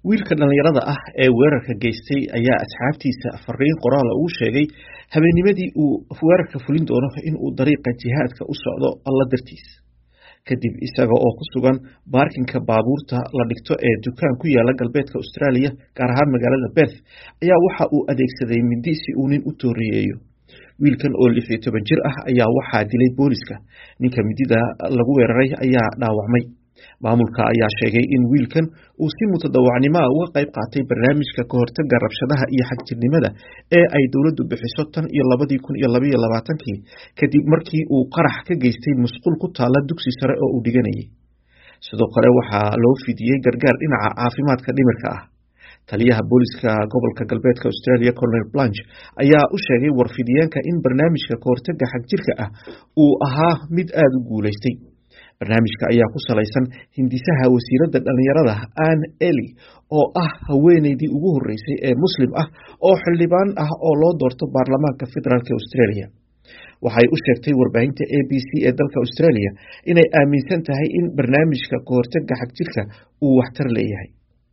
wiilka dhalinyarada ah ee weerarka geystay ayaa asxaabtiisa fariin qoraal ugu sheegay habeennimadii uu weerarka fulin doono in uu dariiqa jihaadka u socdo alla dartiis kadib isaga oo ku sugan baarkinka baabuurta la dhigto ee dukaan ku yaala galbeedka Australia gaar ahaan magaalada Perth ayaa waxa uu adeegsaday mindi si uu nin u tooriyeeyo wiilkan oo 16 jir ah ayaa waxaa dilay booliska ninka midida lagu weeraray ayaa dhaawacmay maamulka ayaa sheegay in wiilkan uu si mutadawacnimo uga qayb qaatay barnaamijka ka hortagga rabshadaha iyo xagjirnimada ee ay dawladdu bixiso tan iyo 2022 kadib markii uu qarax ka geystay musqul ku taala dugsi sare oo uu dhiganayay sidoo kale waxaa loo fidiyay gargaar dhinaca caafimaadka dhimirka ah taliyaha booliska gobolka galbeedka Australia Colonel Blanche ayaa u sheegay warfidiyeenka in barnaamijka ka hortagga xagjirka ah uu ahaa mid aad u guuleystay barnaamijka ayaa ku salaysan hindisaha wasiiradda dhalinyarada Anne Eli oo ah haweeneydii ugu horeysay ee muslim ah oo xildhibaan ah oo loo doorto baarlamaanka federaalka Australia waxay u sheegtay warbaahinta ABC ee dalka Australia inay aaminsan tahay in barnaamijka ka hortagga xagjirka uu waxtar leeyahay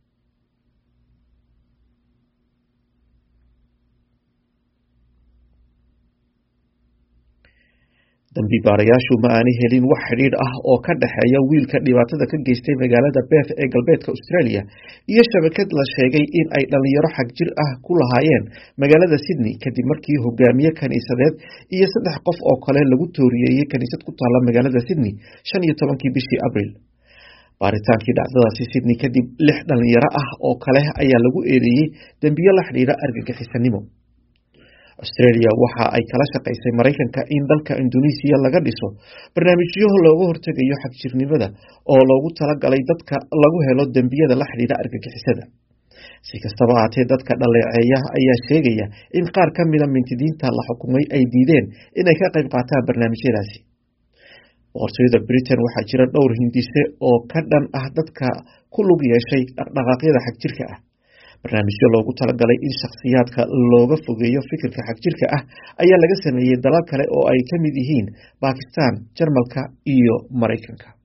dambi baarayaashu ma aanay helin wax xiriir ah oo ka dhaxeeya wiilka dhibaatada ka geystay magaalada Perth ee galbeedka Australia iyo shabakad la sheegay in ay dhalinyaro xagjir ah ku lahaayeen magaalada Sydney kadib markii hogaamiye kaniisadeed iyo 3 qof oo kale lagu tooriyeeyay kaniisad ku taala magaalada Sydney 15 bishii Abriil baaritaankii dhacdadaasi Sydney kadib 6 dhalinyaro ah oo kale ayaa lagu eedeeyay dambiyo la xiriira argagixisanimo Australia waxa ay kala shaqeysay Mareykanka in dalka Indonesia laga dhiso barnaamijyo looga hortagayo xagjirnimada oo loogu talagalay dadka lagu helo dambiyada la xiriira argagixisada si kastaba ahaatee dadka dhaleeceeya ayaa sheegaya in qaar ka mid ah mintidiinta la xukumay ay diideen inay ka qayb qaataan barnaamijyadaasi boqortooyada Britain waxaa jira dhowr hindise oo ka dhan ah dadka ku lug yeeshay dhaqdhaqaaqyada xagjirka ah barnaamijyo loogu talagalay in shakhsiyaadka looga fogeeyo fikirka xagjirka ah ayaa laga sameeyay dalal kale oo ay ka mid yihiin Pakistan, Jarmalka iyo Mareykanka